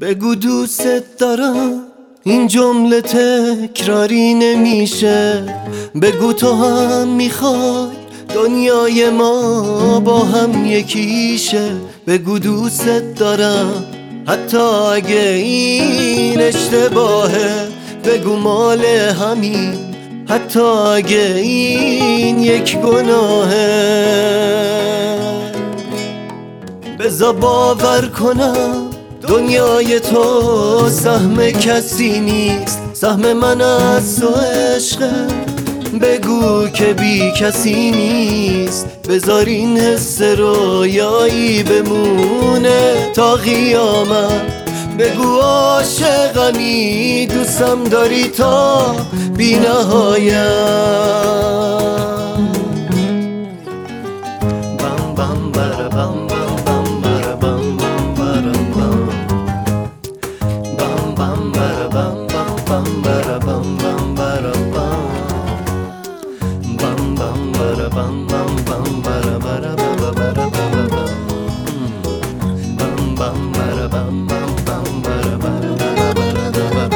بگو دوست دارم، این جمله تکراری نمیشه. بگو تو هم میخوای دنیای ما با هم یکیشه. بگو دوست دارم حتی اگه این اشتباهه. بگو مال همین حتی اگه این یک گناهه. بذار باور کنم دنیای تو سهم کسی نیست، سهم من از تو عشقه. بگو که بی کسی نیست، بذار این حس رویایی بمونه تا قیامت. بگو عاشقمی، دوستم داری تا بی نهایت. بم بم بر بم بم بم بر بم بم بر بم بم بم بر بم بم بم بر بم بم بر بم بم بم بر بم بم بم بر بر بر بر بم بم بر بم بم بم بر بر بر.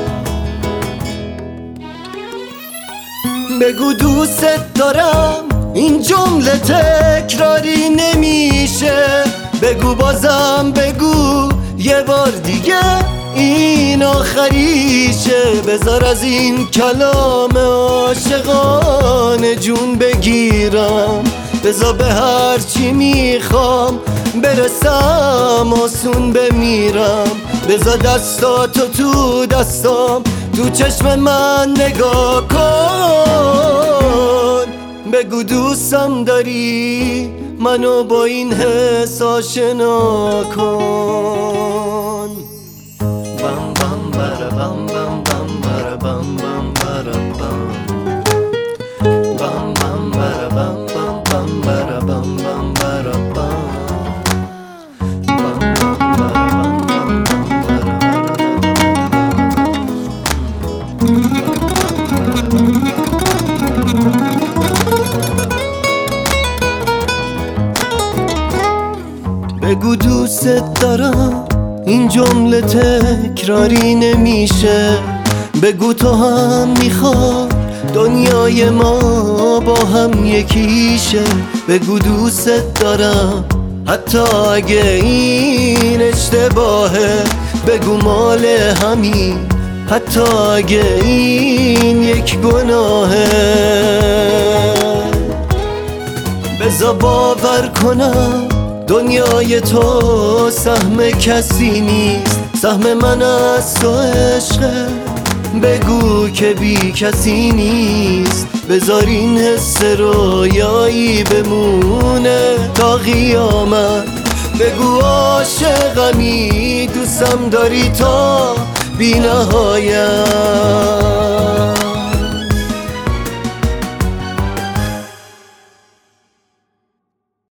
بگو دوست دارم، این جمله تکراری نمیشه. بگو بازم بگو یه بار دیگه این آخریشه. بذار از این کلام عاشقانه جون بگیرم. بذار به هر چی میخوام برسم آسون بمیرم. بذار دستاتو تو دستام، تو چشم من نگاه کن. بگو دوستم داری، منو با این حس آشنا کن. بم بم بر بم بم بم بر بم بم بر بم بم بم بر بم بم بم بر بم بم بر بم. بگو دوست دارم، این جمله تکراری نمیشه. بگو تو هم میخوای دنیای ما با هم یکیشه. بگو دوست دارم حتی اگه این اشتباهه. بگو مال همین حتی اگه این یک گناهه. بذار باور کنم دنیای تو سهم کسی نیست، سهم من از تو عشقه. بگو که بی کسی نیست، بذار این حس رویایی بمونه تا قیامت. بگو عاشقمی، دوستم داری تا بی نهایت.